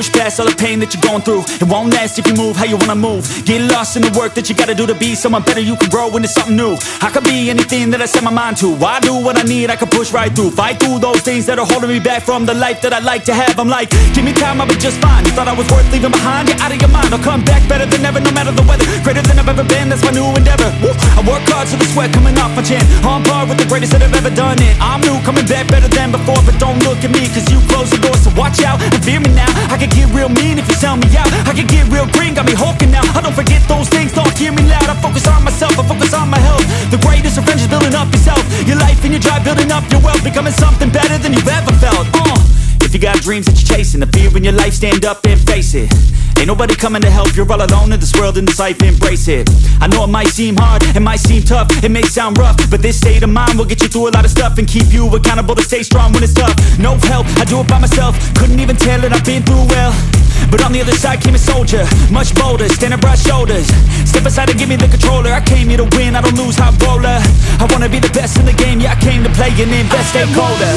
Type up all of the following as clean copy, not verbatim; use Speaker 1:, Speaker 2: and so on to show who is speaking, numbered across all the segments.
Speaker 1: push past all the pain that you're going through. It won't last if you move how you wanna move. Get lost in the work that you gotta do to be someone better. You can grow into something new. I could be anything that I set my mind to. I do what I need, I can push right through. Fight through those things that are holding me back from the life that I like to have. I'm like, give me time, I'll be just fine. You thought I was worth leaving behind? You're out of your mind. I'll come back better than ever, no matter the weather. Greater than I've ever been, that's my new endeavor. Woo. I work hard so the sweat coming off my chin. On par with the greatest that have ever done it. I'm new, coming back better than before. But don't look at me, cause you close the door. So watch out and fear me now. I can get real mean if you sell me out. I can get real green, got me hulking now. I don't forget those things, don't hear me loud. I focus on myself, I focus on my health. The greatest revenge is building up yourself. Your life and your drive, building up your wealth. Becoming something better than you've ever felt. If you got dreams that you're chasing, the fear in your life, stand up and face it. Ain't nobody coming to help, you're all alone in this world, in this life, embrace it. I know it might seem hard, it might seem tough, it may sound rough, but this state of mind will get you through a lot of stuff and keep you accountable to stay strong when it's tough. No help, I do it by myself, couldn't even tell it, I've been through well. But on the other side came a soldier, much bolder, standing broad shoulders. Step aside and give me the controller, I came here to win, I don't lose, high roller. I wanna be the best in the game, yeah I came to play and invest, stay colder.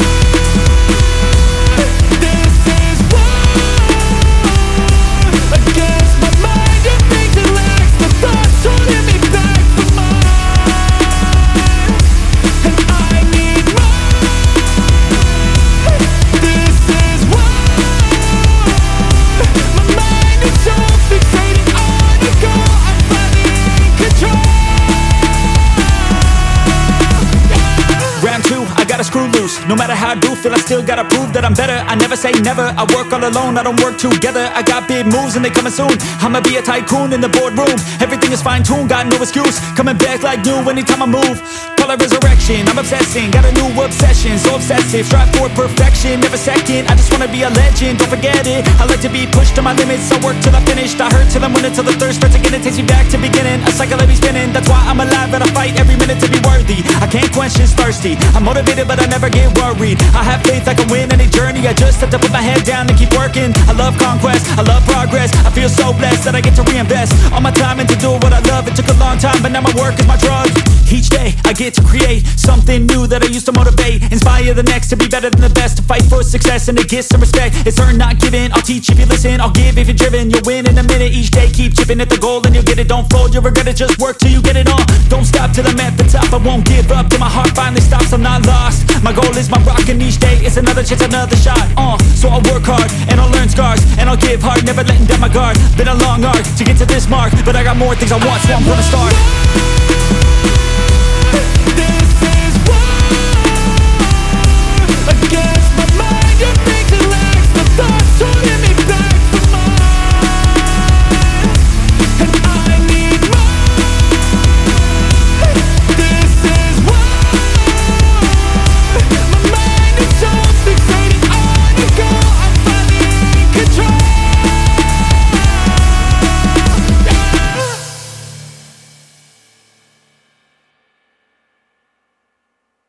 Speaker 1: No matter how I do feel, I still gotta prove that I'm better. I never say never, I work all alone, I don't work together. I got big moves and they coming soon. I'ma be a tycoon in the boardroom. Everything is fine-tuned, got no excuse. Coming back like new anytime I move. Call it resurrection, I'm obsessing. Got a new obsession, so obsessive. Strive for perfection, never second. I just wanna be a legend, don't forget it. I like to be pushed to my limits, I work till I'm finished. I hurt till I'm winning, till the thirst starts again. It takes me back to beginning, a cycle I be spinning. That's why I'm alive and I fight every minute to be worthy. I can't quench this thirsty, I'm motivated but I never get worried. I have faith I can win any journey. I just have to put my head down and keep working. I love conquest, I love progress. I feel so blessed that I get to reinvest all my time into doing what I love. It took a long time, but now my work is my drug. Each day I get to create something new that I used to motivate. Inspire the next to be better than the best. To fight for success and to get some respect. It's earned, not given. I'll teach if you listen, I'll give if you're driven. You'll win in a minute. Each day keep chipping at the goal and you'll get it. Don't fold, you'll regret it. Just work till you get it on. Don't stop till I'm at the top. I won't give up till my heart finally stops. I'm not lost, my goal is my rock, and each day is another chance, another shot. So I'll work hard and I'll learn scars and I'll give hard, never letting down my guard. Been a long arc to get to this mark, but I got more things I want, so I'm gonna start.